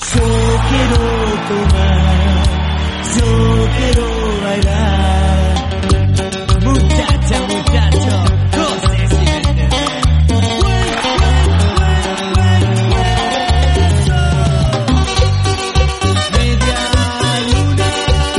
Yo quiero tomar, yo quiero bailar. Muchacha, muchacho, no sé si me entiendes. Media luna.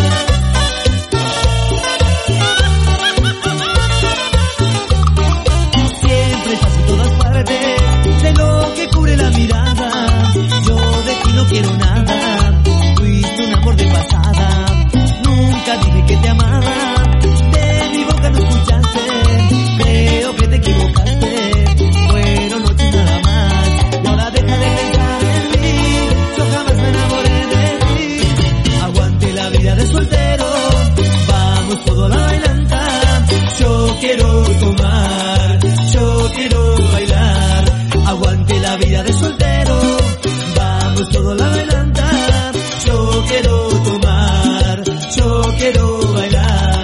Siempre estás en todas partes, de lo que cubre la mirada. Yo de ti no quiero nada, fuiste un amor de pasada. Nunca dije que te amaba, de mi boca no escuchaste. Creo que te equivocaste, fueron noches nada más. Y ahora deja de pensar en mí, yo jamás me enamoré de ti. Aguante la vida de soltero, vamos todo a la bailanta. Yo quiero tomar, yo quiero bailar. Aguante la vida de soltero, vamos todo a la bailanta. Yo quiero tomar, yo quiero bailar.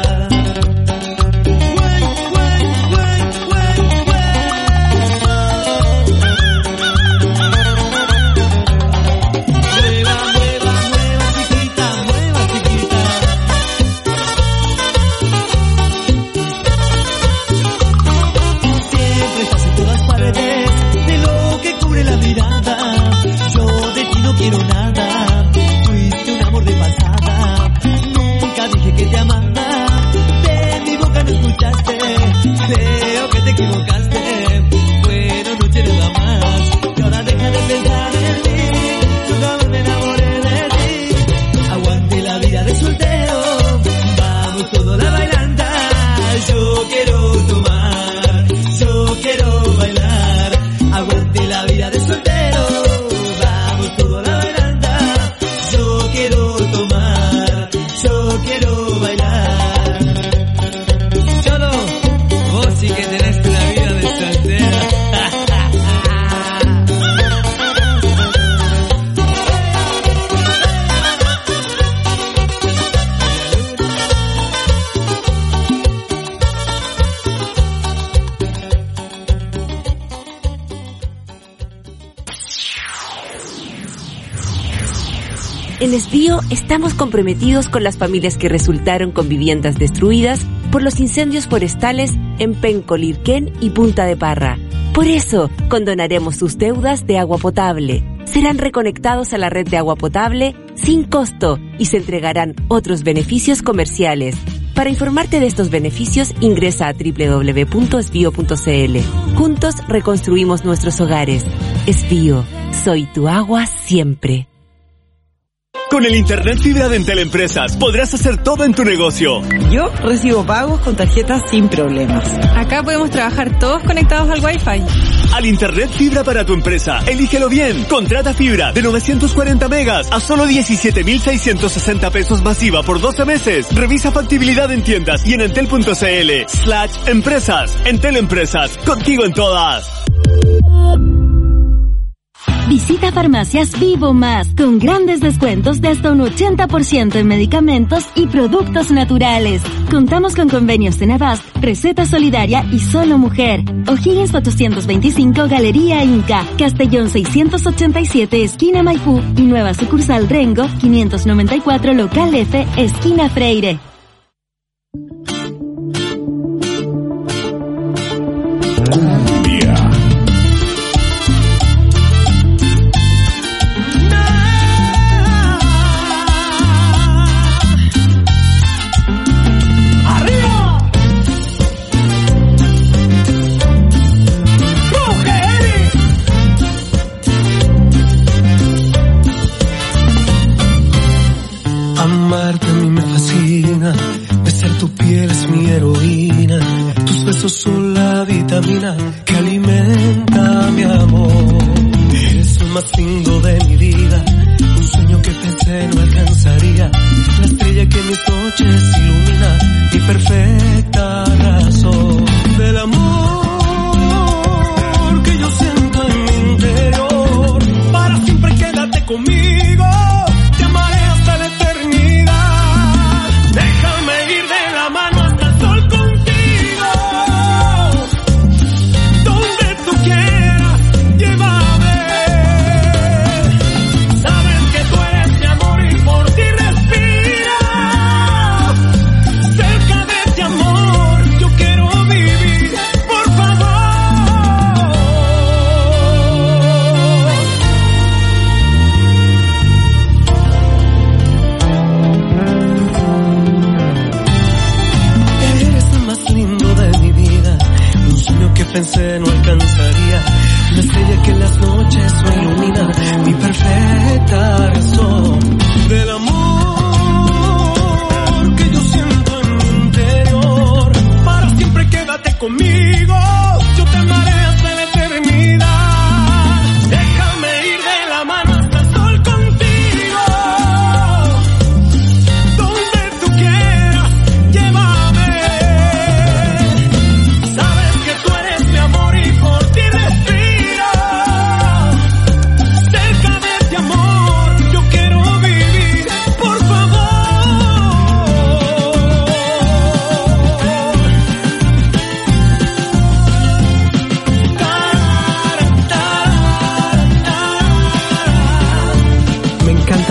Mueva, mueva, mueva chiquita, mueva chiquita. Siempre estás en todas partes, de lo que cubre la mirada. Yo de ti no quiero nada, fuiste un amor de pasada. Nunca dije que te amaba, de mi boca no escuchaste. Creo que te equivocaste, fueron noches nada más. Y ahora deja de pensar en mí, yo jamás me enamoré de ti. Aguante la vida de soltero, vamos todo a la bailanta. Yo quiero tomar, yo quiero bailar. Aguante la vida de soltero, vamos todo a la bailanta. Yo quiero tomar, yo quiero bailar. Cholo, vos sí que tenés una vida de soltero. En Esbío estamos comprometidos con las familias que resultaron con viviendas destruidas por los incendios forestales en Penco-Lirquén y Punta de Parra. Por eso, condonaremos sus deudas de agua potable. Serán reconectados a la red de agua potable sin costo y se entregarán otros beneficios comerciales. Para informarte de estos beneficios, ingresa a www.esbio.cl. Juntos reconstruimos nuestros hogares. Esbío, soy tu agua siempre. Con el Internet Fibra de Entel Empresas podrás hacer todo en tu negocio. Yo recibo pagos con tarjetas sin problemas. Acá podemos trabajar todos conectados al Wi-Fi. Al Internet Fibra para tu empresa, elígelo bien. Contrata fibra de 940 megas a solo 17.660 pesos masiva por 12 meses. Revisa factibilidad en tiendas y en entel.cl/empresas. Entel Empresas, contigo en todas. Visita Farmacias Vivo Más, con grandes descuentos de hasta un 80% en medicamentos y productos naturales. Contamos con convenios en Avast, Receta Solidaria y Solo Mujer. O'Higgins 425, Galería Inca, Castellón 687, esquina Maipú y nueva sucursal Rengo 594, local F, esquina Freire. Amarte a mí me fascina, besar tu piel es mi heroína, tus besos son la vitamina que alimenta mi amor. Eres lo más lindo de mi vida, un sueño que pensé no alcanzaría, la estrella que mis noches ilumina, mi perfecta razón del amor que yo siento en mi interior. Para siempre quédate conmigo. Donde tú quieras, llévame. Sabes que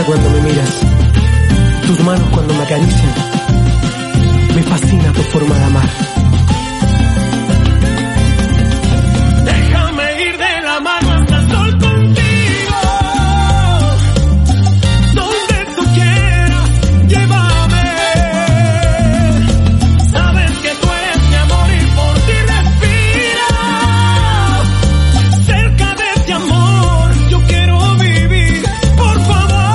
cuando me miras, tus manos cuando me acarician. Me fascina tu forma de amar. Déjame ir de la mano hasta el sol contigo. Donde tú quieras, llévame. Sabes que tú eres mi amor y por ti respiro. Cerca de este amor yo quiero vivir, por favor.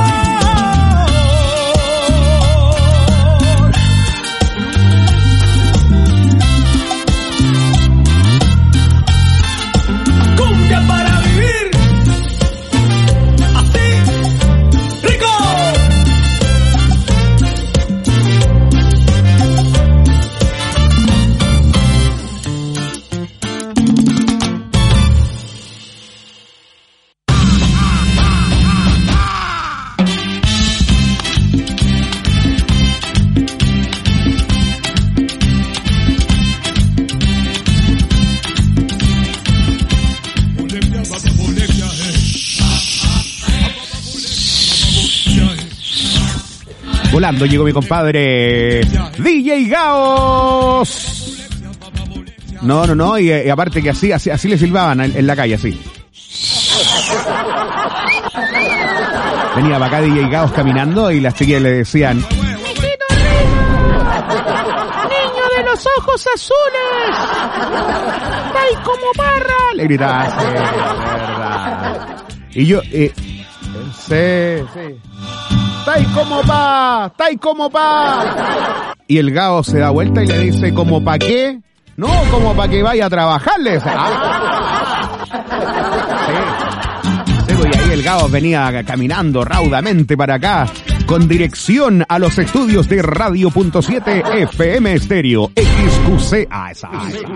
Cumbia para vivir así, rico. Volando llegó mi compadre DJ Gaos. No, y aparte que así le silbaban en la calle, así. Venía para acá DJ Gaos caminando y las chiquillas le decían: ¡Niño de los ojos azules! ¡Tai como Parra! Le gritaba así, verdad. Y yo, sí. ¡Tai como pa! Y el Gao se da vuelta y le dice: ¿como pa qué? No, como pa que vaya a trabajarles. Sí. Y ahí el Gao venía caminando raudamente para acá, con dirección a los estudios de Radio.7 FM Estéreo XQC. Esa.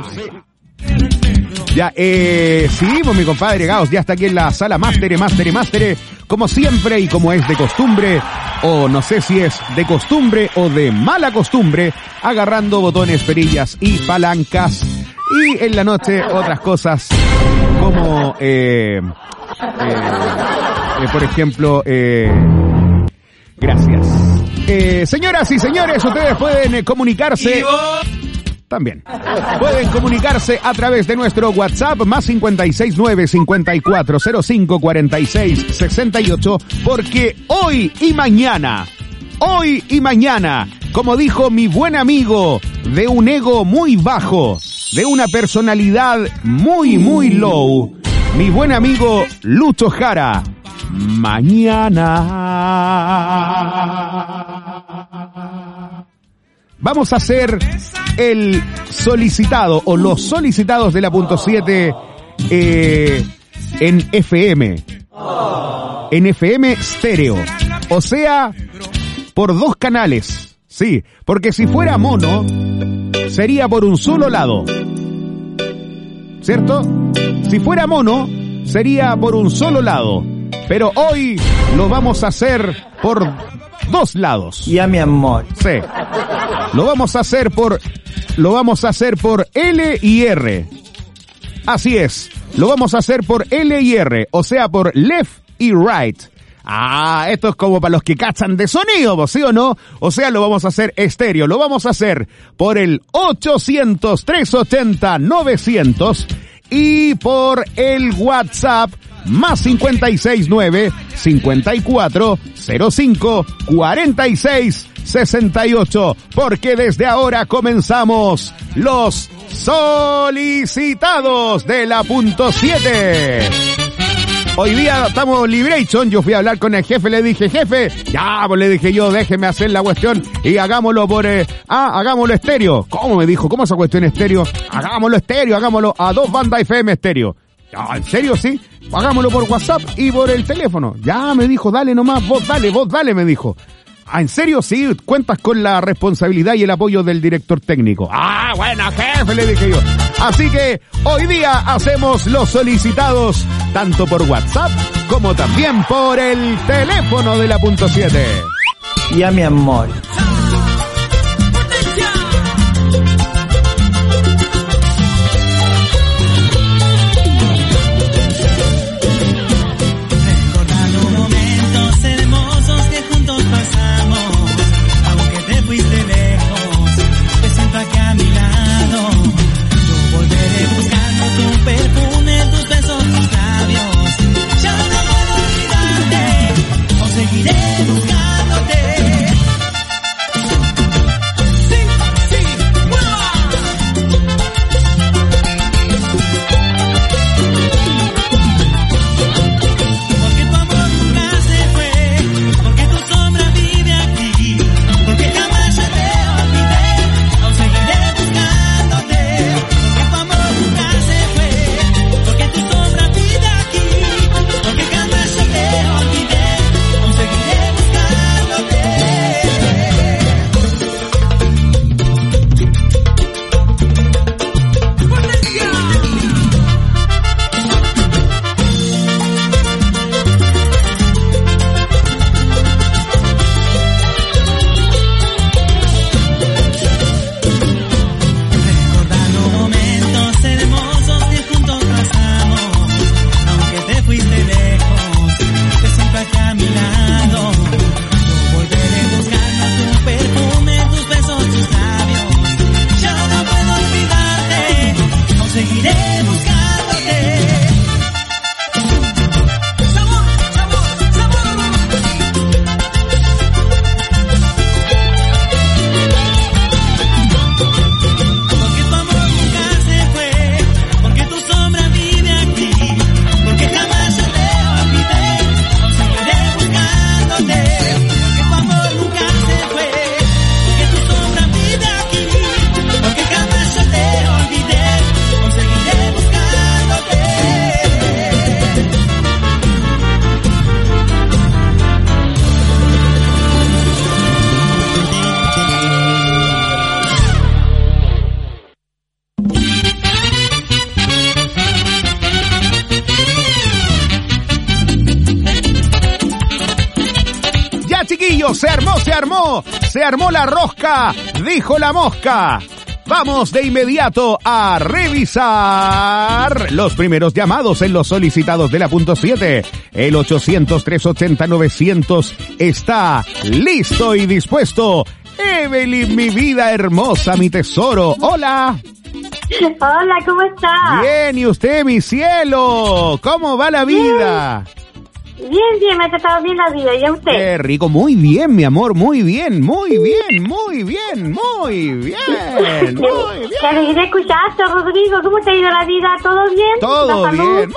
Ya, sí, pues mi compadre Gaos ya está aquí en la sala Mástere, como siempre y como es de costumbre, o no sé si es de costumbre o de mala costumbre, agarrando botones, perillas y palancas, y en la noche otras cosas como, por ejemplo, gracias. Señoras y señores, ustedes pueden comunicarse... También pueden comunicarse a través de nuestro WhatsApp más 569-5405-4668, porque hoy y mañana, como dijo mi buen amigo, de un ego muy bajo, de una personalidad muy low, mi buen amigo Lucho Jara, mañana vamos a hacer el solicitado o los solicitados de la .7 en FM. En FM estéreo. O sea, por 2 canales. Sí, porque si fuera mono, sería por un solo lado. ¿Cierto? Si fuera mono, sería por un solo lado. Pero hoy lo vamos a hacer por 2 lados. Ya, mi amor. Sí. Lo vamos a hacer por L y R. Así es. Lo vamos a hacer por L y R, o sea, por left y right. Ah, esto es como para los que cachan de sonido, ¿sí o no? O sea, lo vamos a hacer estéreo. Lo vamos a hacer por el 800-380-900 y por el WhatsApp más 569-5405-4668, porque desde ahora comenzamos los solicitados de la .7. Hoy día estamos Liberation, yo fui a hablar con el jefe, le dije, jefe, ya, pues le dije yo, déjeme hacer la cuestión y hagámoslo hagámoslo estéreo. ¿Cómo? Me dijo, ¿cómo esa cuestión estéreo? Hagámoslo estéreo, hagámoslo a 2 bandas FM estéreo. Ya, ¿en serio? Sí. Hagámoslo por WhatsApp y por el teléfono. Ya, me dijo, dale nomás, vos dale, me dijo. Ah, ¿en serio? Sí, cuentas con la responsabilidad y el apoyo del director técnico. Ah, bueno, jefe, le dije yo. Así que hoy día hacemos los solicitados tanto por WhatsApp como también por el teléfono de la .7. Ya, mi amor. Recordando momentos hermosos chiquillos, se armó la rosca, dijo la mosca. Vamos de inmediato a revisar los primeros llamados en los solicitados de la punto 7. El 800-380-900 está listo y dispuesto. Evelyn, mi vida hermosa, mi tesoro. Hola. Hola, ¿cómo está? Bien, ¿y usted, mi cielo? ¿Cómo va la vida? Bien, me ha tratado bien la vida. ¿Y a usted? Qué rico, muy bien, mi amor, muy bien. Qué alegría escucharte, Rodrigo. ¿Cómo te ha ido la vida? ¿Todo bien? Todo bien,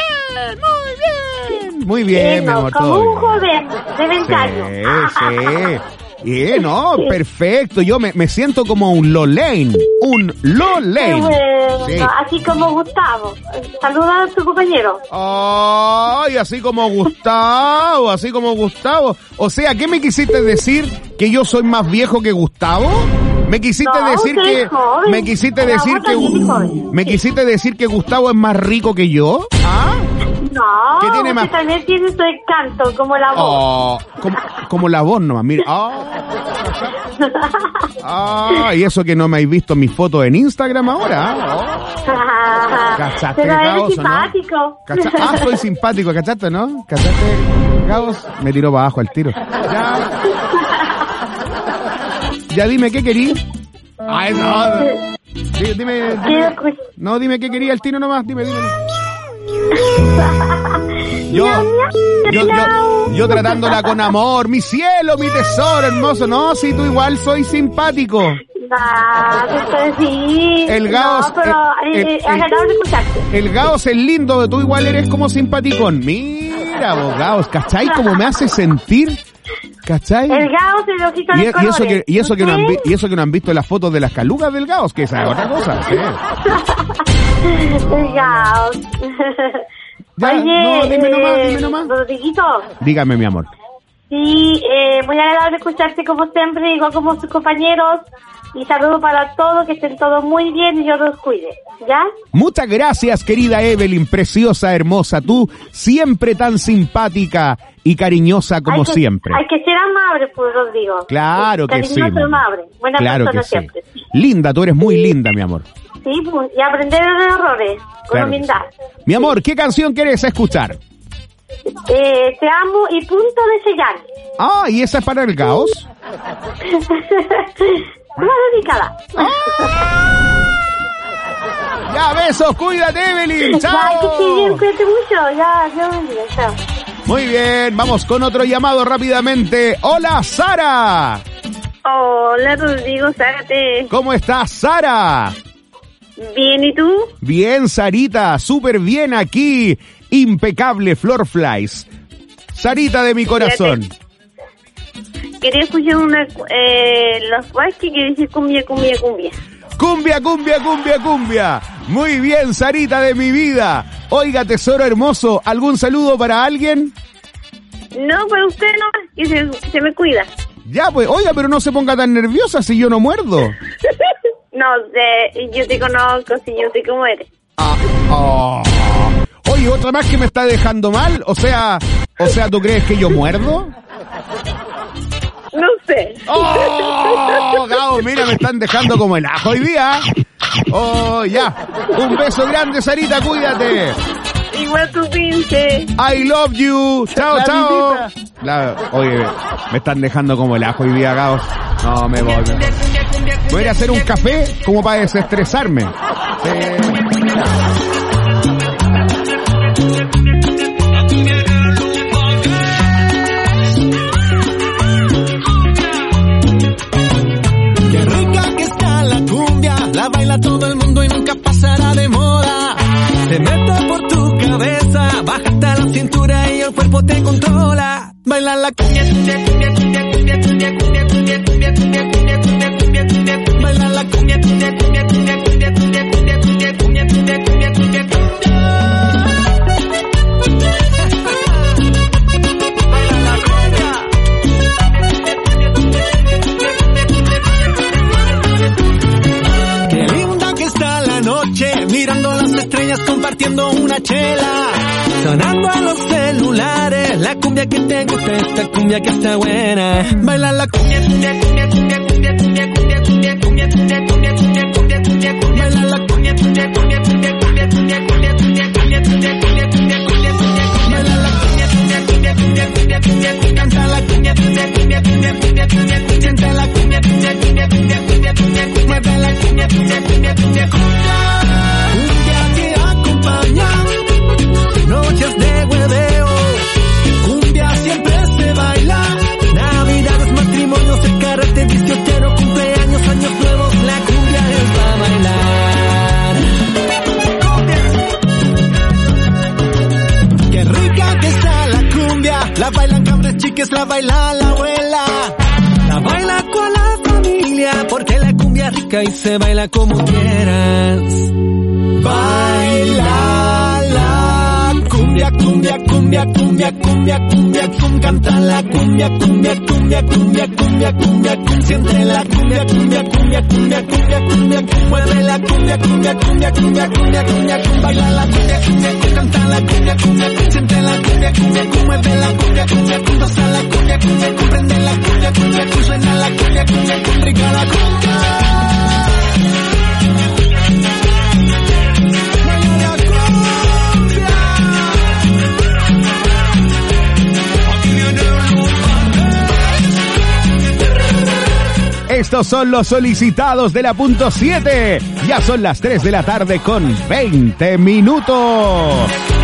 muy bien, mi amor. Como todo un bien. joven de 20 años. Sí. Bien, no, perfecto. Yo me siento como un Lolaine. Qué bueno, Sí. así como Gustavo. Saluda a tu compañero. Ay, así como Gustavo. O sea, ¿qué me quisiste decir? ¿Que yo soy más viejo que Gustavo? ¿Me quisiste decir usted que es joven. me quisiste La decir otra que sí es joven. me quisiste decir que Gustavo es más rico que yo? ¿Ah? No, ¿Qué tiene usted más? también tiene su encanto, como la voz. Oh, como la voz nomás, mira. Y eso que no me habéis visto mis fotos en Instagram ahora. ¿Cachaste, Pero eres Gauss, simpático. ¿no? Soy simpático, ¿cachaste, no? ¿Cachaste, Gauss? Me tiró para abajo el tiro. Ya dime qué querí. Ay, no. Dime. No, dime qué quería el tiro nomás. Dime. Yo tratándola con amor, mi cielo, mi tesoro hermoso. No, si tú igual soy simpático. Sí. El Gauss, No, pero es agradable escucharte. El Gauss es lindo, tú igual eres como simpaticón. Mira, vos, Gauss, ¿cachai? Cómo me hace sentir. ¿Cachai? El Gauss, el ojito de colores. Y eso que no han visto las fotos de las calugas del Gauss, que esa es otra cosa. ¿Sí? El Gauss. Ya, Oye, no, dime nomás. Rodriguito. Dígame, mi amor. Sí, muy agradable escucharte como siempre, igual como sus compañeros. Y saludo para todos, que estén todos muy bien y Dios los cuide. ¿Ya? Muchas gracias, querida Evelyn, preciosa, hermosa. Tú siempre tan simpática y cariñosa como siempre. Hay que ser amable, pues, Rodrigo. Claro que sí. Cariñoso, amable. Buena claro persona que siempre. Sí. Linda, tú eres muy linda, mi amor. Sí, pues, y aprender de los errores, con Claro humildad. Mi amor, ¿qué canción quieres escuchar? Te amo y punto de sellar. ¿Y esa es para el Gauss? Una dedicada. Ya, besos, cuídate, Evelyn. Chao. Ya, que estés bien, cuídate mucho. Ya, Dios bendiga, chao. Muy bien, vamos con otro llamado rápidamente. Hola, Sara. Hola, Rodrigo, Zárate. ¿Cómo estás, Sara? Bien, ¿y tú? Bien, Sarita, súper bien aquí. Impecable, Flor Flies. Sarita de mi corazón. Quería escuchar los Huasqui que dice cumbia. Cumbia. Muy bien, Sarita de mi vida. Oiga, tesoro hermoso, ¿algún saludo para alguien? No, para usted no, que se me cuida. Ya, pues, oiga, pero no se ponga tan nerviosa si yo no muerdo. No sé, yo te conozco, si yo sé cómo eres. Oye, otra más que me está dejando mal. O sea, ¿tú crees que yo muerdo? No sé. Gabo, mira, me están dejando como el ajo hoy día. Ya. Un beso grande, Sarita, cuídate. Igual tu pinche. I love you. Chao. Oye, me están dejando como el ajo hoy día, Gabo. No, me voy. Voy a ir a hacer un café como para desestresarme. Qué rica que está la cumbia, la baila todo el mundo y nunca pasará de moda. Se mete por tu cabeza, baja hasta la cintura y el cuerpo te controla. Baila la cumbia. Baila la cumbia. Qué linda que está la noche, mirando las estrellas, compartiendo una chela, sonando a los celulares, la cumbia cumbia que te gusta, esta cumbia que está buena. Baila la cumbia, cumbia, cumbia, cumbia, cumbia, cumbia, cumbia, cumbia, cumbia, cumbia, cumbia, cumbia, cumbia, cumbia, cumbia. Baila la cumbia, cumbia, cumbia, cumbia, cumbia, cumbia, cumbia, cumbia, cumbia, cumbia, cumbia, cumbia, cumbia, cumbia. Baila la cumbia, cumbia, cumbia, cumbia, cumbia, cumbia, cumbia. Canta la cumbia, cumbia, cumbia, cumbia, cumbia, cumbia. Siente la cumbia, cumbia, cumbia, cumbia, cumbia, cumbia. Mueve la cumbia, cumbia, cumbia, cumbia, cumbia. Cumbia que acompaña noches de hueveo. Cumbia siempre se baila. Navidades, matrimonios, el carrete, 18, cumpleaños, años nuevos. La cumbia es para bailar. Qué rica que está la cumbia. La bailan cabres chiques, la baila la abuela. La baila con la familia, porque la cumbia es rica y se baila como quieras. Baila la cumbia, cumbia, cumbia, cumbia, cumbia, cumbia, cumbia. Canta la cumbia, cumbia, cumbia, cumbia, cumbia, cumbia, cumbia. Siente la cumbia, cumbia, cumbia, cumbia, cumbia, cumbia. Mueve la cumbia, cumbia, cumbia, cumbia, cumbia, cumbia. Baila la cumbia, cumbia, canta la cumbia, cumbia. Siente la cumbia, cumbia, mueve la cumbia, cumbia. Goza la cumbia, cumbia, comprende la cumbia, cumbia. Suena la cumbia, cumbia, rica la cumbia. Estos son los solicitados de la punto 7. Ya son las 3 de la tarde con 20 minutos.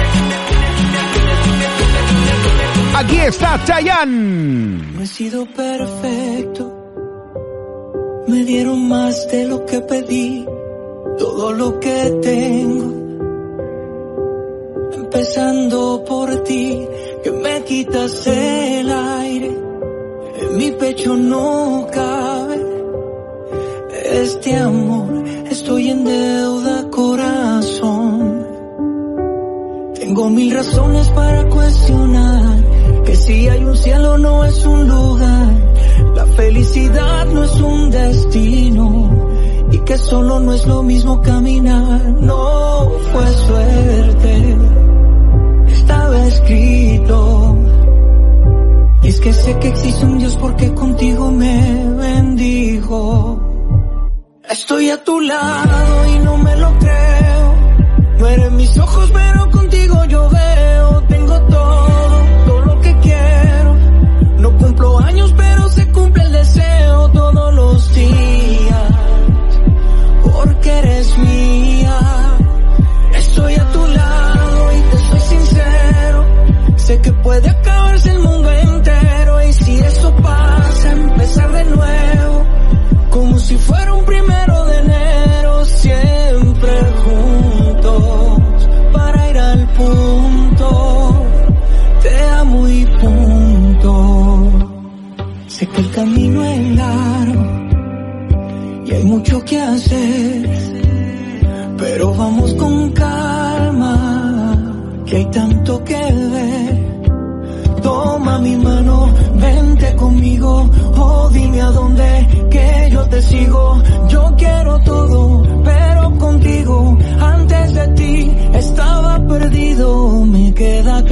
Aquí está Chayanne. No he sido perfecto. Me dieron más de lo que pedí. Todo lo que tengo. Empezando por ti, que me quitas el aire. En mi pecho no cabe este amor, estoy en deuda, corazón. Tengo 1000 razones para cuestionar que si hay un cielo no es un lugar, la felicidad no es un destino y que solo no es lo mismo caminar. No fue suerte, estaba escrito. Y es que sé que existe un Dios porque contigo me bendijo. Estoy a tu lado y no me lo creo. Mueren mis ojos pero contigo yo veo. Tengo todo lo que quiero. No cumplo años pero se cumple el deseo todos los días. Porque eres mía. Estoy a tu lado y te soy sincero. Sé que puede acabarse el mundo entero y si eso pasa, empezar de nuevo, como si fuera un 1 de enero, siempre juntos, para ir al punto, te amo y punto. Sé que el camino es largo y hay mucho que hacer, pero vamos con calma, que hay tanto que ver. Toma mi mano, vente conmigo, oh dime a dónde, que yo te sigo. Yo quiero todo, pero contigo, antes de ti estaba perdido. Me queda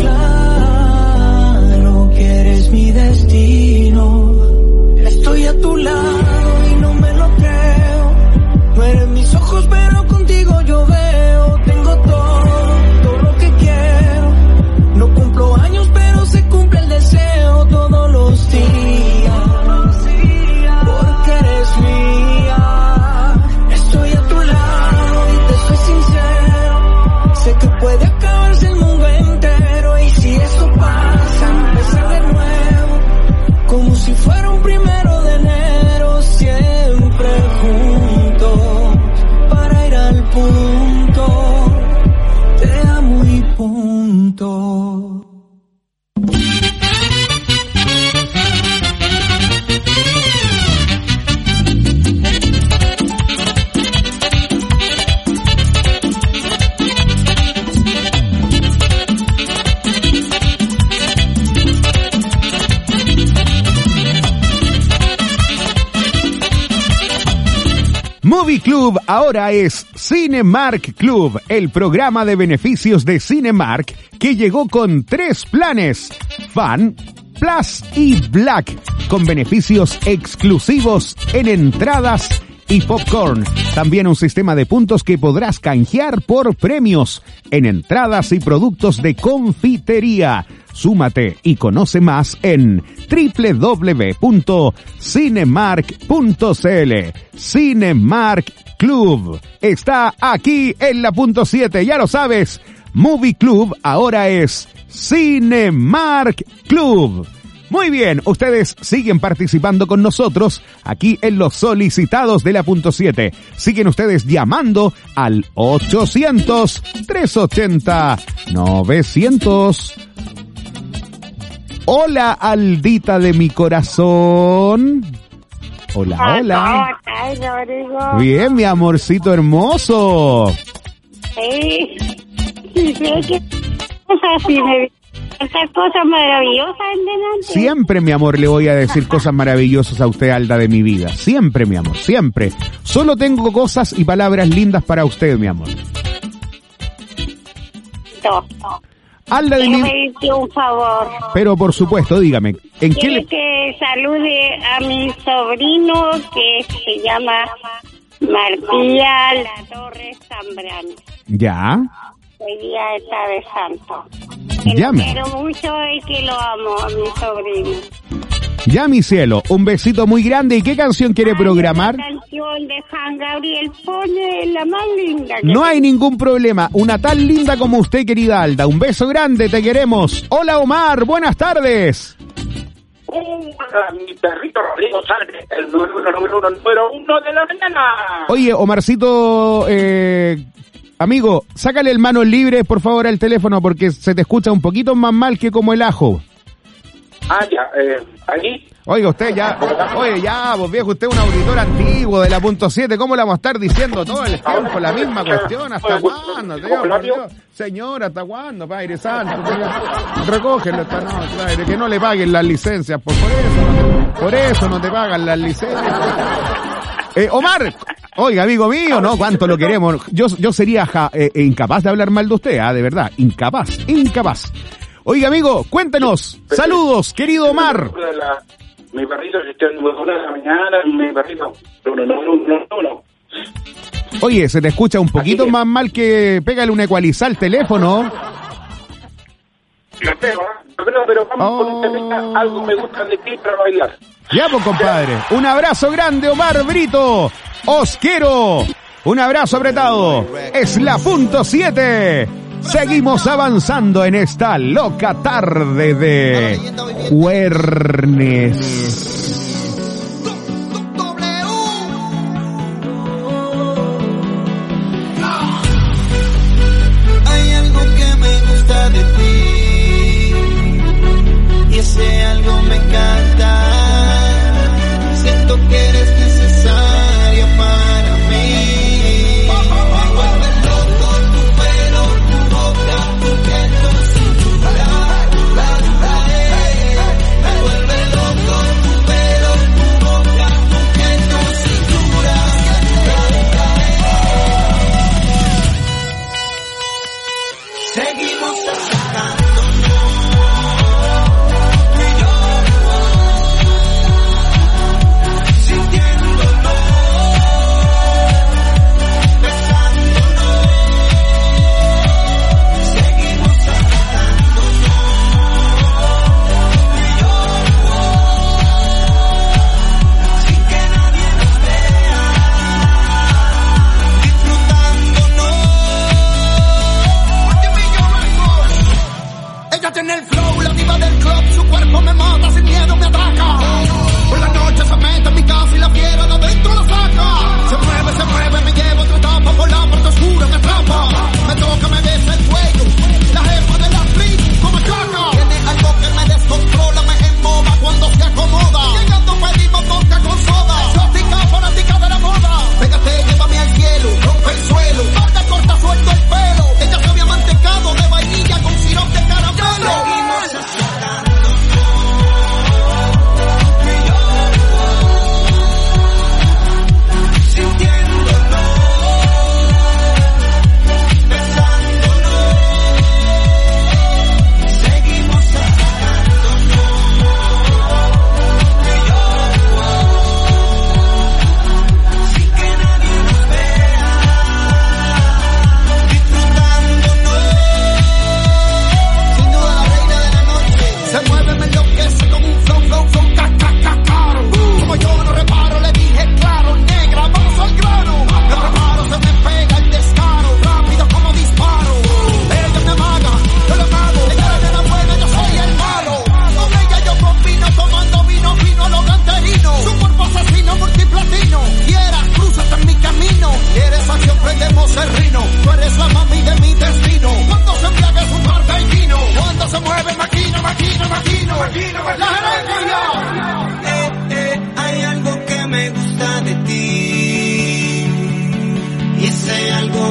claro que eres mi destino. Estoy a tu lado y no me lo creo. Mueren mis ojos pero contigo yo veo. Tengo todo lo que quiero. No cumplo años pero se cumple el deseo todos los días. Porque eres mía. Estoy a tu lado y te soy sincero. Sé que puede acabarse el mundo entero y si Movie Club ahora es Cinemark Club, el programa de beneficios de Cinemark que llegó con 3 planes: Fan, Plus y Black, con beneficios exclusivos en entradas y popcorn. También un sistema de puntos que podrás canjear por premios en entradas y productos de confitería. Súmate y conoce más en www.cinemark.cl. Cinemark Club está aquí en la punto 7, ya lo sabes. Movie Club ahora es Cinemark Club. Muy bien, ustedes siguen participando con nosotros aquí en los solicitados de la punto 7. Siguen ustedes llamando al 800-380-900. Hola, Aldita de mi corazón. Hola, hola. Bien, mi amorcito hermoso. Sí, sé que esas cosas maravillosas en delante. Siempre, mi amor, le voy a decir cosas maravillosas a usted, Alda de mi vida. Siempre, mi amor, siempre. Solo tengo cosas y palabras lindas para usted, mi amor. Alda de mi... pedirte un favor. Pero por supuesto, dígame, ¿en qué le... que salude a mi sobrino que se llama Martía La Torre Zambrano. Ya. Hoy día está de santo. Llame. Lo quiero mucho y que lo amo a mi sobrino. Ya, mi cielo, un besito muy grande. ¿Y qué canción quiere programar? La canción de Juan Gabriel Pone, la más linda. No hay ningún problema. Una tan linda como usted, querida Alda. Un beso grande, te queremos. Hola, Omar, buenas tardes. Mi perrito Rodrigo Salve, el número uno de la mañana. Oye, Omarcito, amigo, sácale el manos libres, por favor, al teléfono, porque se te escucha un poquito más mal que como el ajo. Ah, ya, ahí. Oiga, usted ya, oye, ya, vos viejo, usted es un auditor antiguo de la punto 7, ¿cómo le vamos a estar diciendo todo el tiempo la misma cuestión? ¿Hasta cuándo, tío? Señora, ¿hasta cuándo, Padre Santo? Recógelo esta noche, Padre, que no le paguen las licencias, por eso no te pagan las licencias. Omar, oiga, amigo mío, ¿no? ¿Cuánto lo queremos? Yo sería incapaz de hablar mal de usted, de verdad, incapaz. Oiga, amigo, cuéntenos. Saludos, querido Omar. Mi perrito está en la mañana, mi perrito. No. Oye, se te escucha un poquito más mal que pégale un ecualizar al teléfono. Lo pego, pero vamos con un temita, algo me gusta de ti para bailar. Ya, pues, compadre. Un abrazo grande, Omar Brito. Os quiero. Un abrazo apretado. Es la punto 7. Seguimos avanzando en esta loca tarde de jueves. Hay algo que me gusta de ti y ese algo me encanta. Siento que eres necesaria para mí. Me vuelve loco tu pelo,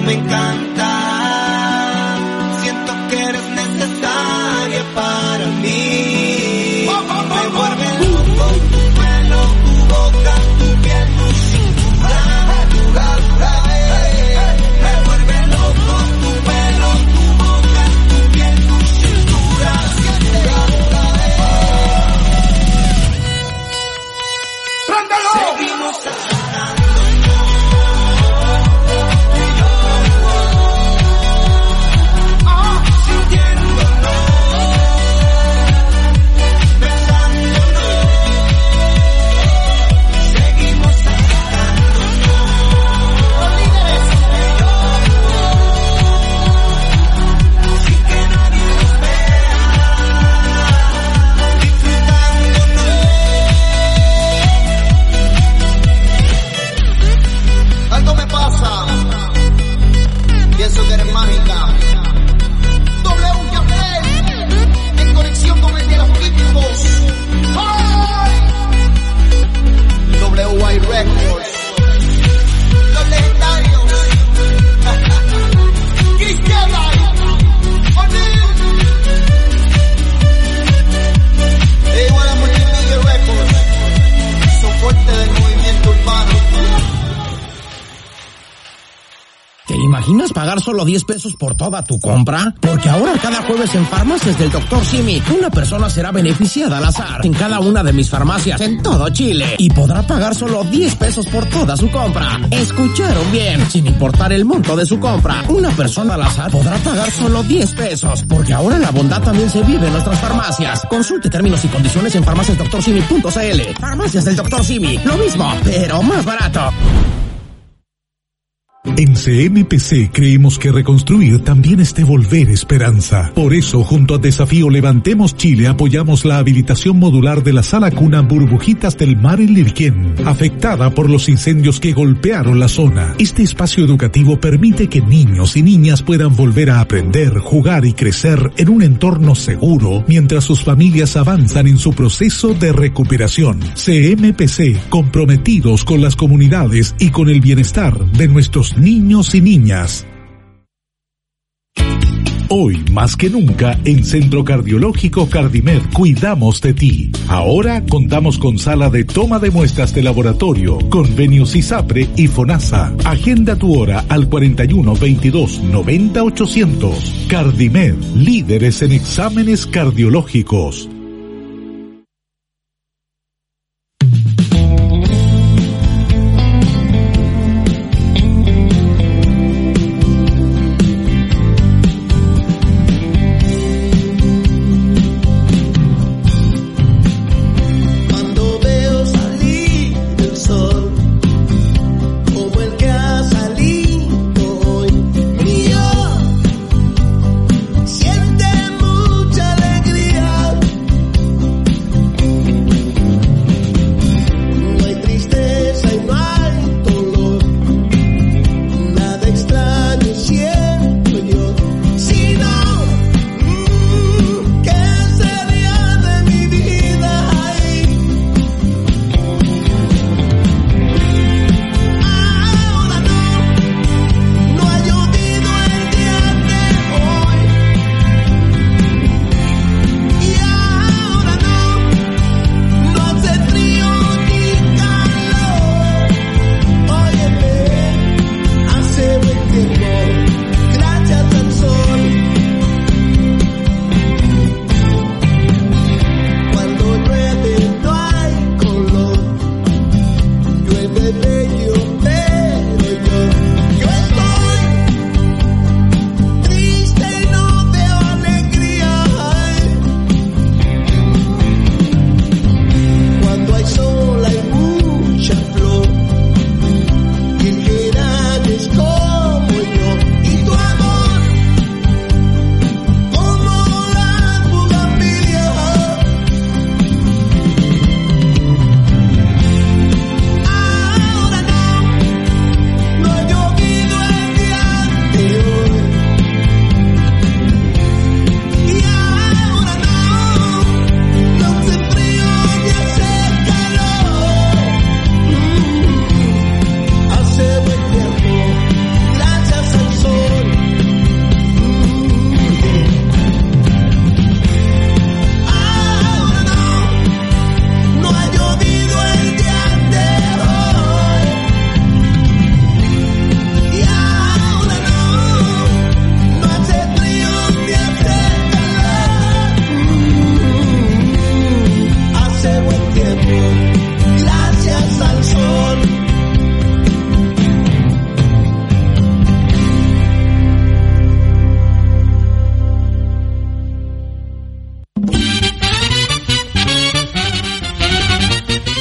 me encanta. Siento que eres necesaria para mí. Me vuelve loco tu pelo, tu boca, tu piel, tu cintura. Me vuelve loco tu pelo, tu boca, tu piel, tu cintura. Seguimos pienso que eres mágica. WKP, en conexión con el de los equipos. WY Records, los legendarios. Cristiana, igual a Multimedia Records, soporte del movimiento urbano. ¿Te imaginas pagar solo 10 pesos por toda tu compra? Porque ahora cada jueves en Farmacias del Dr. Simi, una persona será beneficiada al azar en cada una de mis farmacias en todo Chile y podrá pagar solo 10 pesos por toda su compra. ¿Escucharon bien? Sin importar el monto de su compra, una persona al azar podrá pagar solo 10 pesos, porque ahora la bondad también se vive en nuestras farmacias. Consulte términos y condiciones en farmaciasdrsimi.cl. Farmacias del Dr. Simi, lo mismo, pero más barato. En CMPC creemos que reconstruir también es devolver esperanza. Por eso, junto a Desafío Levantemos Chile, apoyamos la habilitación modular de la sala cuna Burbujitas del Mar en Lirquén, afectada por los incendios que golpearon la zona. Este espacio educativo permite que niños y niñas puedan volver a aprender, jugar y crecer en un entorno seguro, mientras sus familias avanzan en su proceso de recuperación. CMPC, comprometidos con las comunidades y con el bienestar de nuestros niños y niñas. Hoy, más que nunca, en Centro Cardiológico Cardimed cuidamos de ti. Ahora contamos con sala de toma de muestras de laboratorio, convenios ISAPRE y FONASA. Agenda tu hora al 41 22 90 800. Cardimed, líderes en exámenes cardiológicos.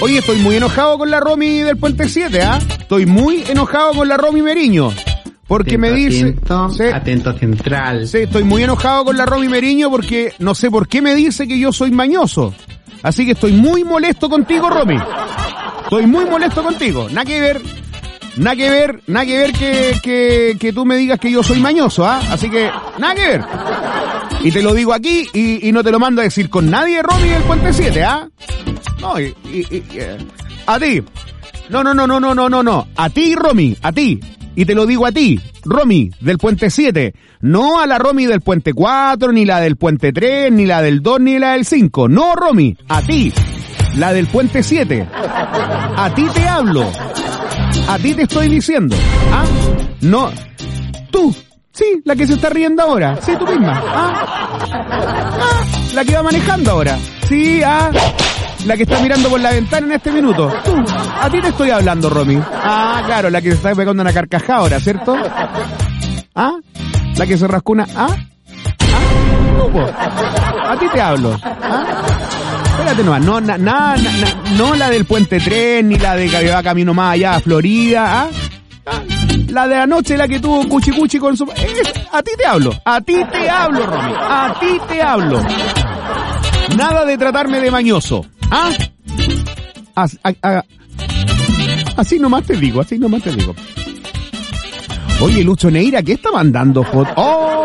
Oye, estoy muy enojado con la Romy del Puente 7, ¿ah? Estoy muy enojado con la Romy Meriño. Porque atento, me dice... Atento central. Sí, estoy muy enojado con la Romy Meriño porque no sé por qué me dice que yo soy mañoso. Así que estoy muy molesto contigo, Romy. Estoy muy molesto contigo. Nada que ver que tú me digas que yo soy mañoso, ¿ah? Así que, nada que ver. Y te lo digo aquí y no te lo mando a decir con nadie, Romy del Puente 7, ¿ah? No, a ti. No. A ti, Romy, a ti. Y te lo digo a ti, Romy del Puente 7. No a la Romy del Puente 4, ni la del Puente 3, ni la del 2, ni la del 5. No, Romy, a ti. La del Puente 7. A ti te hablo. A ti te estoy diciendo. ¿Ah? No. Tú. Sí, la que se está riendo ahora. Sí, tú misma. La que va manejando ahora. Sí, la que está mirando por la ventana en este minuto. Tú. A ti te estoy hablando, Romy. Claro, la que se está pegando una carcajada ahora, ¿cierto? La que se rascó una... No, po. A ti te hablo. Espérate nomás, no la del Puente 3, ni la de que va camino más allá a Florida, la de anoche, la que tuvo cuchi con su... a ti te hablo, Romy, a ti te hablo. Nada de tratarme de mañoso, así nomás te digo. Oye, Lucho Neira, ¿qué está mandando fotos?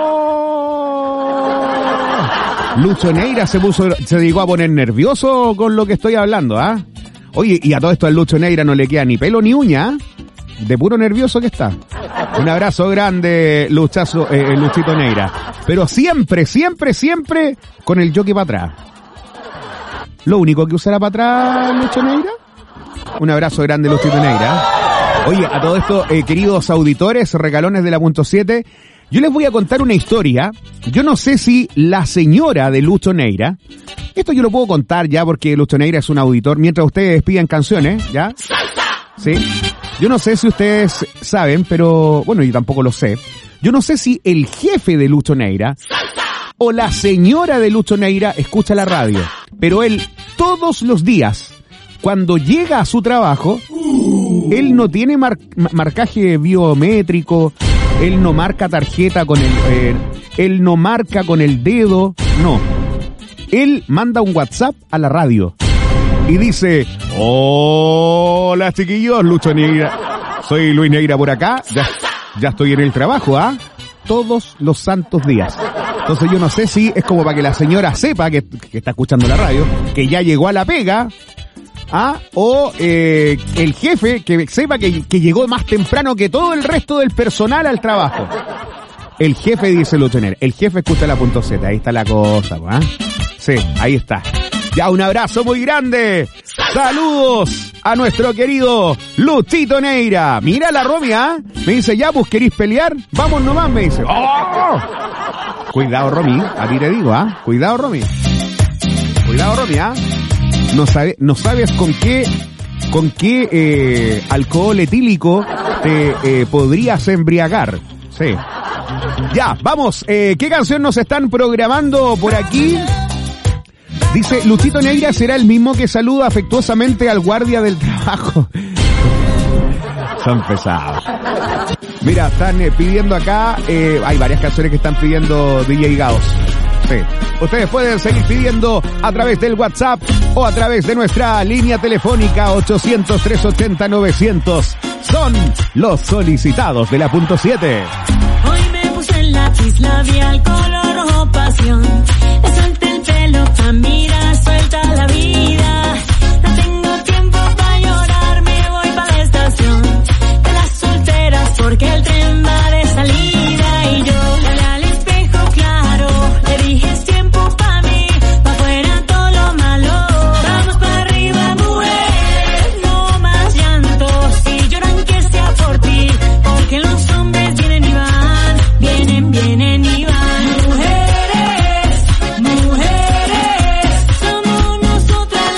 Lucho Neira se llegó a poner nervioso con lo que estoy hablando, Oye, y a todo esto al Lucho Neira no le queda ni pelo ni uña, de puro nervioso que está. Un abrazo grande, Luchito Neira. Pero siempre con el jockey para atrás. Lo único que usará para atrás, Lucho Neira. Un abrazo grande, Luchito Neira. Oye, a todo esto, queridos auditores, regalones de la punto 7, yo les voy a contar una historia. Yo no sé si la señora de Lucho Neira, esto yo lo puedo contar ya porque Lucho Neira es un auditor, mientras ustedes piden canciones, ¿ya? Sí. Yo no sé si ustedes saben, pero bueno, yo tampoco lo sé. Yo no sé si el jefe de Lucho Neira o la señora de Lucho Neira escucha la radio, pero él todos los días, cuando llega a su trabajo, él no tiene marcaje biométrico, él no marca tarjeta con él no marca con el dedo, no. Él manda un WhatsApp a la radio y dice: hola chiquillos, Lucho Neira, soy Luis Neira por acá, ya estoy en el trabajo, todos los santos días. Entonces yo no sé si es como para que la señora sepa que está escuchando la radio, que ya llegó a la pega, o el jefe que sepa que llegó más temprano que todo el resto del personal al trabajo. El jefe dice Lucho Neira, el jefe escucha la punto Z, ahí está la cosa, Sí, ahí está. Ya, un abrazo muy grande. Saludos a nuestro querido Luchito Neira. Mira la Romy, me dice, ya, pues, ¿querís pelear? Vamos nomás, me dice. ¡Oh! Cuidado, Romy, a ti te digo, Cuidado, Romy. No sabes con qué alcohol etílico te podrías embriagar. Sí. Ya, vamos. ¿Qué canción nos están programando por aquí? Dice, Luchito Neira será el mismo que saluda afectuosamente al guardia del trabajo. Son pesados. Mira, están pidiendo acá, hay varias canciones que están pidiendo DJ Gaos. Sí. Ustedes pueden seguir pidiendo a través del WhatsApp o a través de nuestra línea telefónica 800-380-900. Son los solicitados de la punto 7. Hoy me puse el lápiz labial color rojo pasión. Me solté el pelo pa' mirar, suelta la vida. No tengo tiempo pa' llorar, me voy pa' la estación de las solteras porque el tren va de salida. Y yo le hablé al espejo claro, le dije es tiempo pa' mí, pa' fuera todo lo malo. Vamos pa' arriba, mujer, no más llantos y lloran que sea por ti, porque los hombres vienen y van, vienen y van. Mujeres, somos nosotras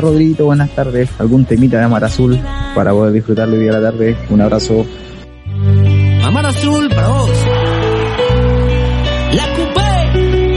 Rodriguito, buenas tardes. ¿Algún temita de Amar Azul para poder disfrutarlo hoy día a la tarde? Un abrazo. Amar Azul para vos. La Coupé.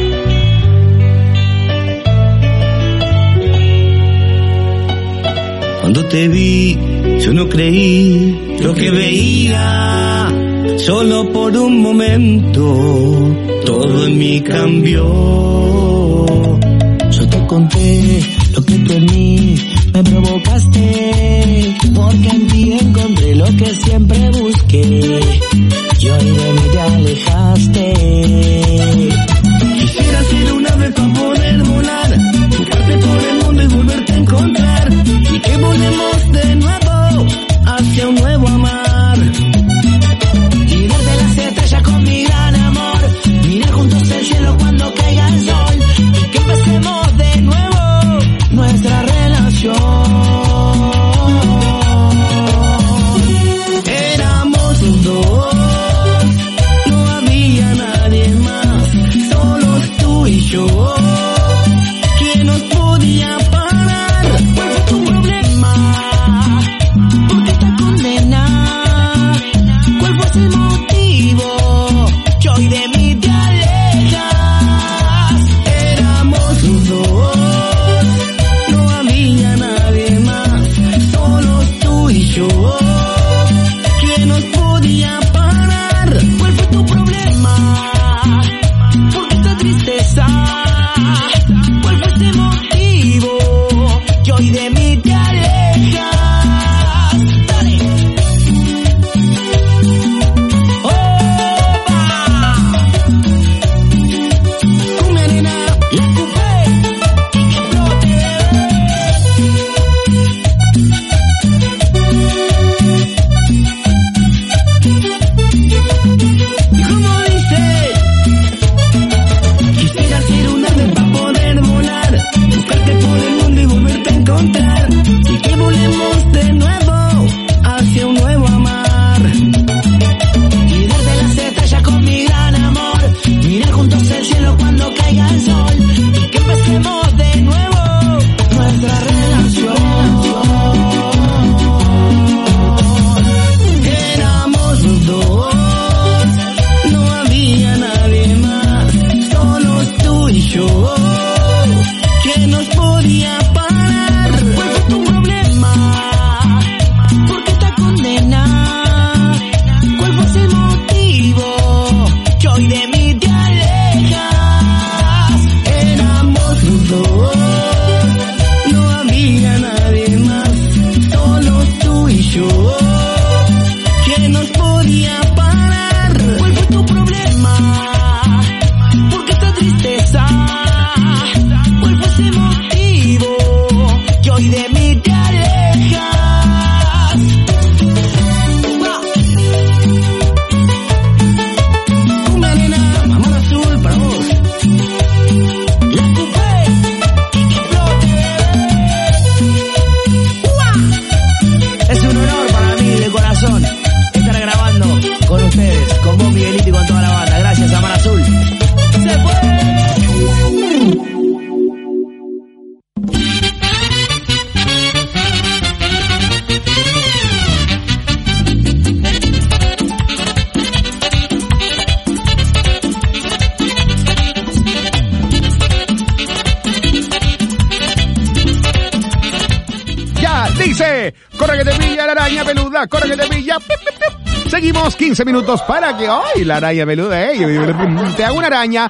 Cuando te vi, yo no creí lo que veía. Solo por un momento, todo en mí cambió. Yo te conté lo que tú en mí me provocaste, porque en ti encontré lo que siempre busqué, y hoy de mí te alejaste. Quisiera ser un ave para poder volar, buscarte por el mundo y volverte a encontrar, y que volemos de nuevo hacia un nuevo amar, y verte las estrellas con mi gran amor, mirar juntos el cielo cuando caiga el sol, y que empecemos de nuevo nuestra relación. Éramos los dos, no había nadie más, solo tú y yo. ¿Quién nos podía parar? ¿Cuál fue tu problema? ¿Por qué esta condena? ¿Cuál fue el motivo que hoy de mí te alejas? Éramos los dos, no había nadie más, solo tú y yo. ¿Quién nos podía parar? ¿Cuál fue tu problema? ¿Por qué esta tristeza? ¿Cuál fue ese motivo que hoy de mí te alejas? Dale. ¡Opa! Cumbia nena, la Coupé, y que explote. Y como dice, quisiera ser un ave para poder volar, buscarte por el mundo y volverte a encontrar, y que volemos de nuevo hacia un nuevo amar, y darte las estrellas con mi gran amor, mirar juntos el cielo cuando caiga el sol, y que empecemos de nuevo nuestra relación. Éramos los dos, no había nadie más, solo tú y yo. ¿Quién nos podía parar? ¿Cuál fue tu problema? ¿Por qué esta condena? ¿Cuál fue ese motivo que hoy de mí te alejas? Éramos los dos, no había nadie más, solo tú y yo. ¿Quién nos podía parar? ¿Cuál fue tu problema? ¿Por qué esta tristeza? ¿Cuál fue ese motivo que hoy de mí te alejas? Cumbia nena, Amar Azul para vos. La Coupé, y que explote. Es un honor para mí de corazón estar grabando con ustedes, con vos Miguelito y con toda la banda. Gracias, Amar Azul. Se fue. Ya, dice, corre que te pilla la araña peluda, corre que te pilla. Pip, pip, pip. Seguimos 15 minutos para que... ¡Ay, la araña peluda! Te hago una araña.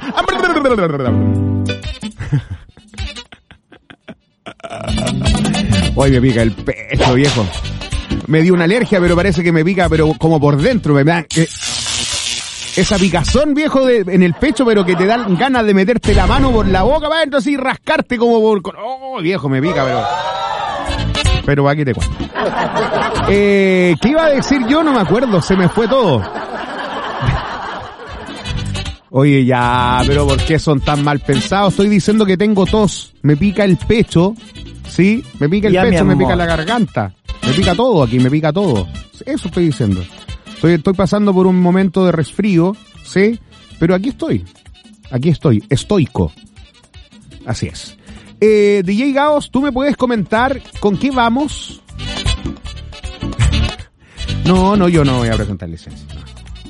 Hoy me pica el pecho, viejo. Me dio una alergia, pero parece que me pica, pero como por dentro. Me da... esa picazón, viejo, en el pecho, pero que te dan ganas de meterte la mano por la boca, va adentro así y rascarte como por... ¡Oh, viejo, me pica, pero aquí te cuento. ¿Qué iba a decir yo? No me acuerdo, se me fue todo. Oye, ya, pero ¿por qué son tan mal pensados? Estoy diciendo que tengo tos, me pica el pecho, ¿sí? Me pica el Ya, pecho, mi me amor. pica la garganta, me pica todo aquí, me pica todo. Eso estoy diciendo. Estoy pasando por un momento de resfrío, ¿sí? Pero aquí estoy, estoico. Así es. DJ Gaos, ¿tú me puedes comentar con qué vamos? No, yo no voy a presentar licencia. No.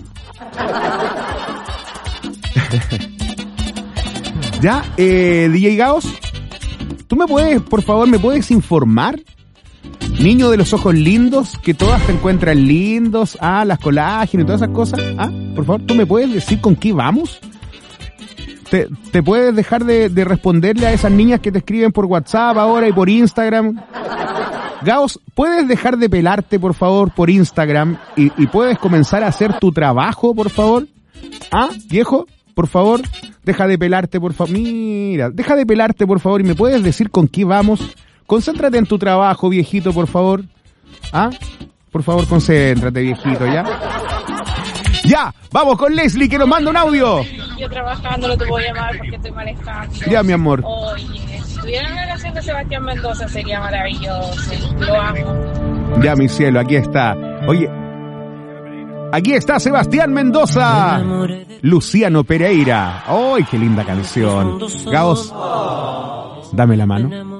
Ya, DJ Gaos, ¿tú me puedes, por favor, me puedes informar? Niño de los ojos lindos, que todas te encuentran lindos, las colágenos y todas esas cosas. Por favor, ¿tú me puedes decir con qué vamos? ¿Te puedes dejar de responderle a esas niñas que te escriben por WhatsApp ahora y por Instagram? Gaos, ¿puedes dejar de pelarte, por favor, por Instagram y puedes comenzar a hacer tu trabajo, por favor? Viejo, por favor, deja de pelarte, por favor. Mira, deja de pelarte, por favor, y me puedes decir con qué vamos. Concéntrate en tu trabajo, viejito, por favor. Por favor, concéntrate, viejito, ¿ya? Ya, vamos con Leslie, que nos manda un audio. Yo trabajando, no te puedo llamar porque estoy manejando. Ya, mi amor. Oye, si tuviera una canción de Sebastián Mendoza sería maravilloso. Lo amo. Ya, mi cielo, aquí está. Oye, aquí está Sebastián Mendoza. Luciano Pereira. ¡Ay, qué linda canción! Gaos, dame la mano.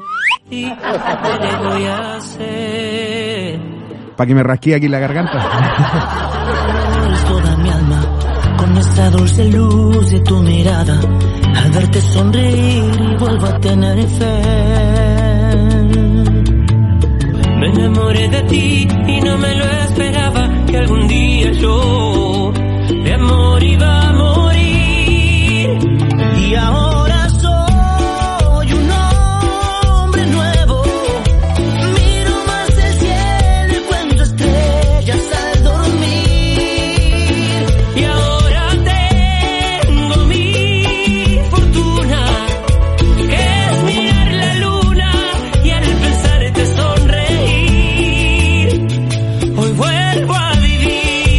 Para que me rasquee aquí la garganta. Toda mi alma con esa dulce luz de tu mirada, al verte sonreír y vuelvo a tener fe. Me enamoré de ti y no me lo esperaba, que algún día yo de amor iba a morir. Y ahora soy un hombre nuevo, miro más el cielo y cuento estrellas al dormir. Y ahora tengo mi fortuna, que es mirar la luna y al pensarte sonreír. Hoy vuelvo a vivir.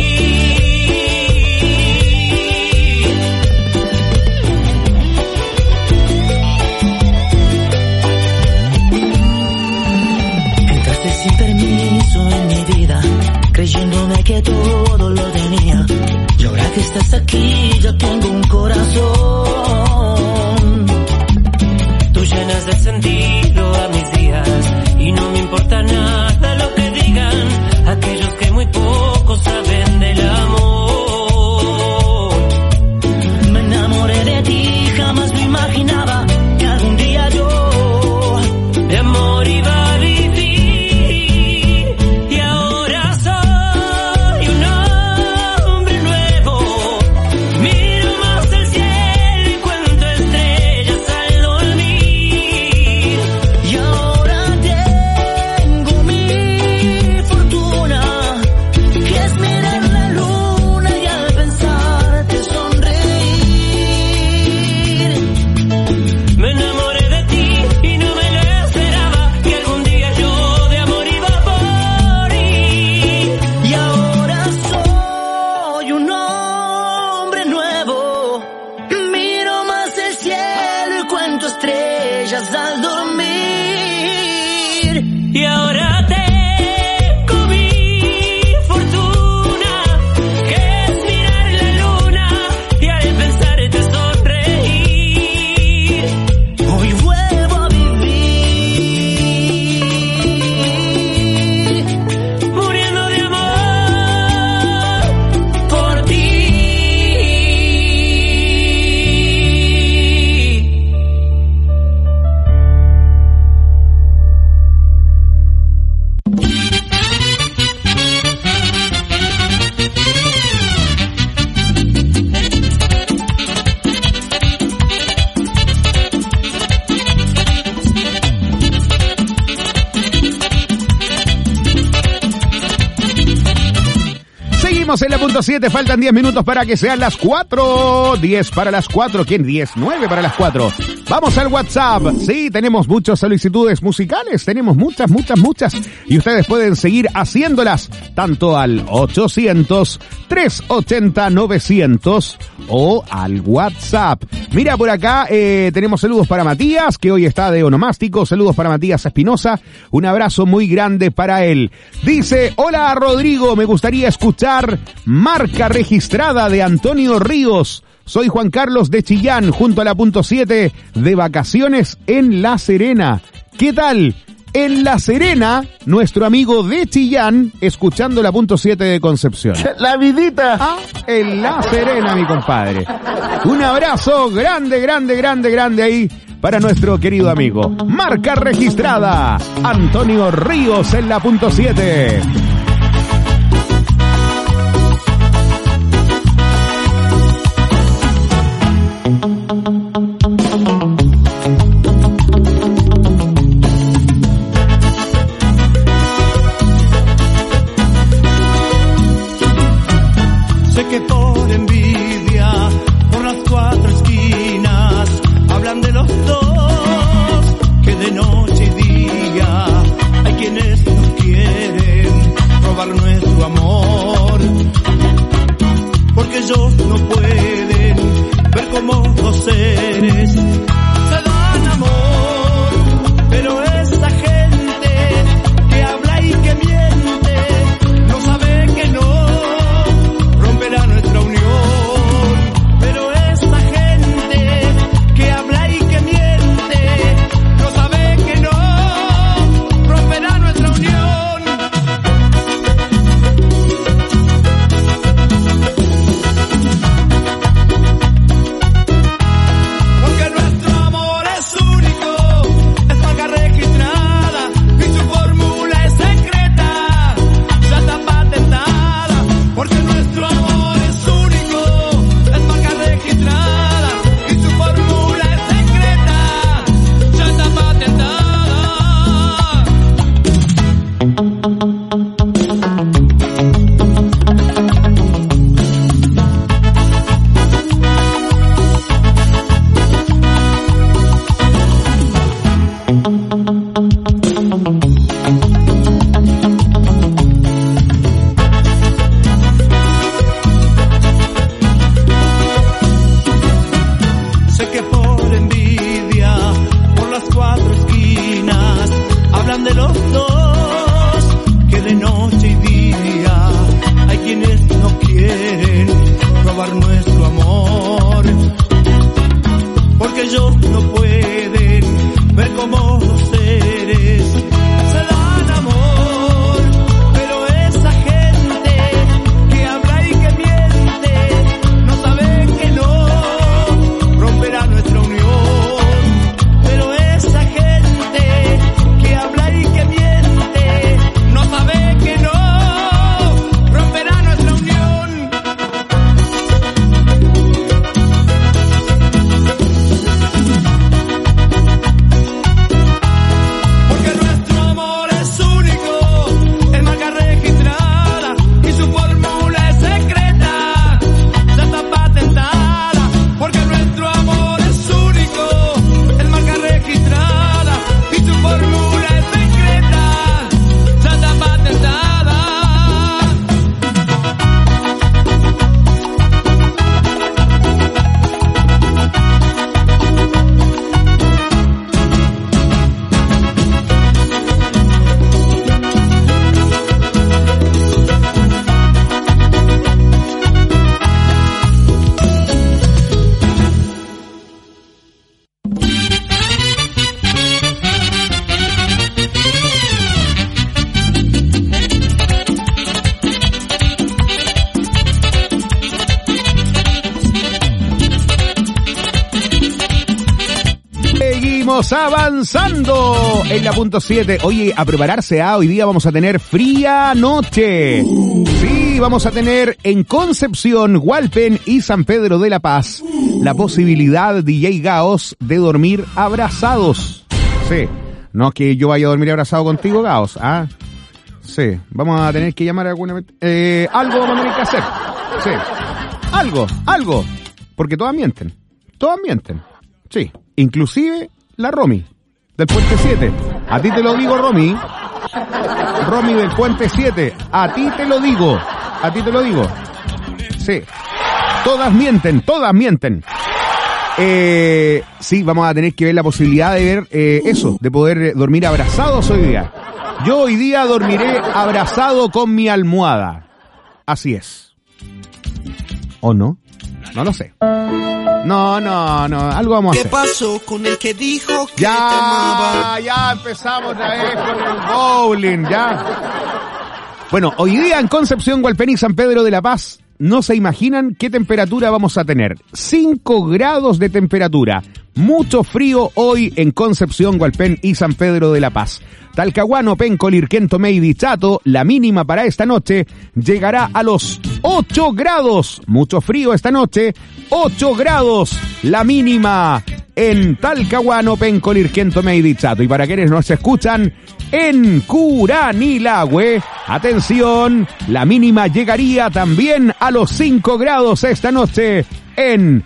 Entraste sin permiso en mi vida, creyéndome que todo lo tenía. Y ahora que estás aquí, yo tengo un corazón. Tú llenas de sentido a mis días y no me importa nada lo que digan aquellos que muy poco saben del amor. Me enamoré de ti, jamás me imaginaba que algún día yo de amor iba a vivir. Y ahora soy un hombre nuevo, miro más el cielo y cuento estrellas al dormir. Y ahora tengo mi fortuna, que es mirar la luna y al pensarte sonreír. Me enamoré de ti y no me lo esperaba, que algún día yo de amor iba a morir. Y ahora soy un hombre nuevo, miro más el cielo y cuento estrellas al dormir. Y ahora tengo mi fortuna, que es mirar la luna y al pensarte sonreír. Hoy vuelvo a vivir, muriendo de amor por ti. Seguimos en la punto 7, faltan 10 minutos para que sean las 4. 10 para las 4, ¿quién? 10, 9 para las 4. Vamos al WhatsApp. Sí, tenemos muchas solicitudes musicales, tenemos muchas. Y ustedes pueden seguir haciéndolas tanto al 800-380-900 o al WhatsApp. Mira, por acá tenemos saludos para Matías, que hoy está de onomástico. Saludos para Matías Espinosa. Un abrazo muy grande para él. Dice, hola Rodrigo, me gustaría escuchar Marca Registrada de Antonio Ríos. Soy Juan Carlos de Chillán, junto a la punto 7, de vacaciones en La Serena. ¿Qué tal? En La Serena, nuestro amigo de Chillán, escuchando la punto 7 de Concepción. ¡La vidita! Ah, en La Serena, mi compadre. Un abrazo grande, grande, grande, grande ahí para nuestro querido amigo. Marca registrada, Antonio Ríos en la punto 7. Sé que por envidia, por las cuatro esquinas, hablan de los dos, que de noche y día hay quienes nos quieren robar nuestro amor, porque ellos no pueden ver como dos seres se dan amor, pero esa gente que habla y que miente no sabe que no romperá nuestra unión, pero esa gente que habla y que miente no sabe que no romperá nuestra unión. Porque nuestro amor es único, es marca registrada y su fórmula es secreta, ya está patentada. Porque nuestro amor es único, es marca registrada y su fórmula es secreta, ya está patentada. Sé que por envidia, por las cuatro esquinas, hablan de los dos, que de noche y día hay quienes no quieren robar nuestro amor, porque ellos no pueden ver cómo los seres se dan amor, pero esa gente que habla y que miente no sabe que no romperá nuestra unión, pero esa gente que habla y que miente no sabe que no romperá nuestra unión. Porque nuestro amor es único, es marca registrada y su fórmula es secreta, ya está patentada. Porque nuestro amor es único, es marca registrada y su fórmula es secreta, ya está patentada. Seguimos avanzando en la punto 7. Oye, a prepararse, hoy día vamos a tener fría noche. Sí, vamos a tener en Concepción, Hualpén y San Pedro de la Paz la posibilidad, DJ Gaos, de dormir abrazados. Sí, no es que yo vaya a dormir abrazado contigo, Gaos, ¿ah? Sí, vamos a tener que llamar a alguna... algo vamos a tener que hacer. Sí, algo. Porque todas mienten. Sí, inclusive la Romy, del Puente 7. A ti te lo digo, Romy. Romy del Puente 7. A ti te lo digo. Sí. Todas mienten. Sí, vamos a tener que ver la posibilidad de ver eso, de poder dormir abrazados hoy día. Yo hoy día dormiré abrazado con mi almohada. Así es. ¿O no? No lo sé. No, algo vamos a hacer. ¿Qué pasó con el que dijo que te amaba? Ya empezamos otra vez con el bowling, ya. Bueno, hoy día en Concepción, Hualpén y San Pedro de la Paz, no se imaginan qué temperatura vamos a tener. 5 grados de temperatura. Mucho frío hoy en Concepción, Hualpén y San Pedro de la Paz. Talcahuano, Penco, Lirquén, Tomé y Dichato, la mínima para esta noche llegará a los 8 grados. Mucho frío esta noche, 8 grados la mínima en Talcahuano, Penco, Lirquén, Tomé y Dichato. Y para quienes nos escuchan en Curanilahue, atención, la mínima llegaría también a los 5 grados esta noche en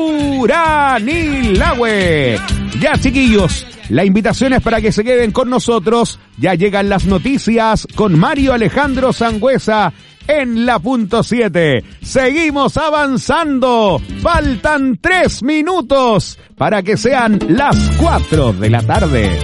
Curanilahue. Ya, chiquillos, la invitación es para que se queden con nosotros. Ya llegan las noticias con Mario Alejandro Sangüesa en la punto 7. Seguimos avanzando. Faltan 3 minutos para que sean las 4 de la tarde.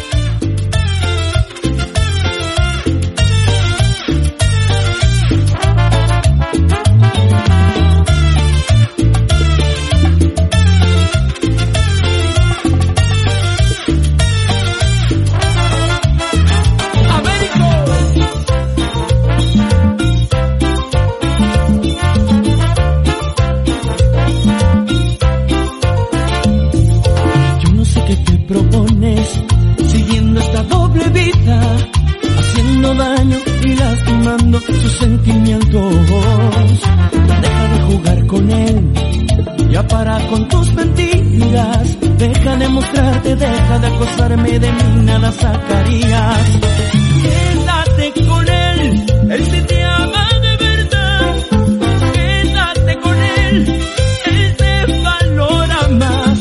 Siguiendo esta doble vida, haciendo daño y lastimando sus sentimientos. Deja de jugar con él, ya para con tus mentiras. Deja de mostrarte, deja de acosarme, de mí nada sacarías. Quédate con él sí te ama de verdad. Quédate con él te valora más.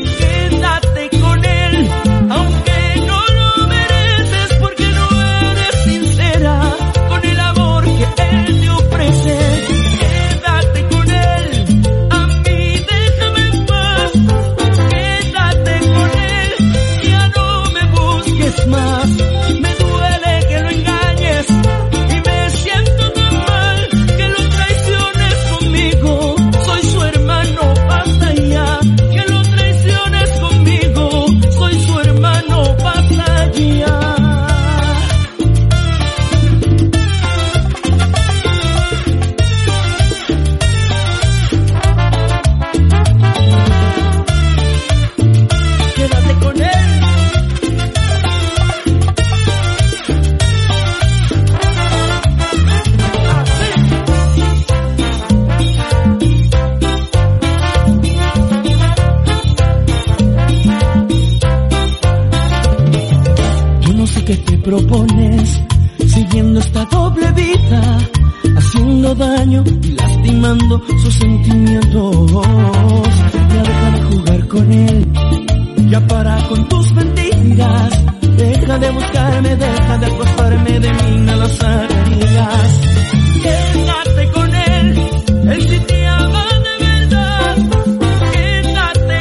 Propones, siguiendo esta doble vida, haciendo daño y lastimando sus sentimientos. Ya deja de jugar con él, ya para con tus mentiras. Deja de buscarme, deja de acostarme de mí.